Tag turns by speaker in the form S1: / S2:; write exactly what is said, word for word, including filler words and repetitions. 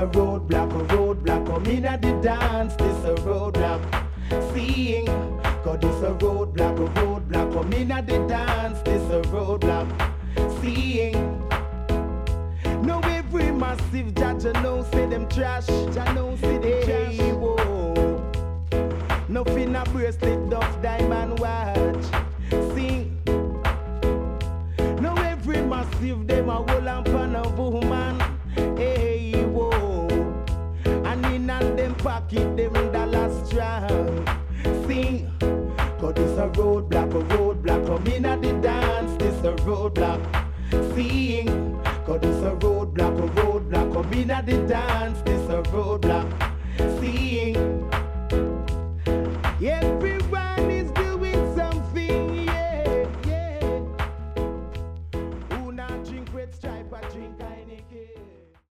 S1: a roadblock, a roadblock. Come in at the dance, this a roadblock. Seeing, cause this a roadblock, a roadblock. Come in at the dance, this a roadblock. Seeing. No every massive judge know say them trash. Jah know say them trash. Whoa. No finna bracelet, duff, diamond watch. Sing. No every massive them a hold on pan a woman. Hey, whoa. And in all them pocket them dollars strong. Sing. Cause this a roadblock, a roadblock. Come in at the dance, this a roadblock. Seeing. Cause this a roadblock, a roadblock. Come in at the dance, this a roadblock. Seeing.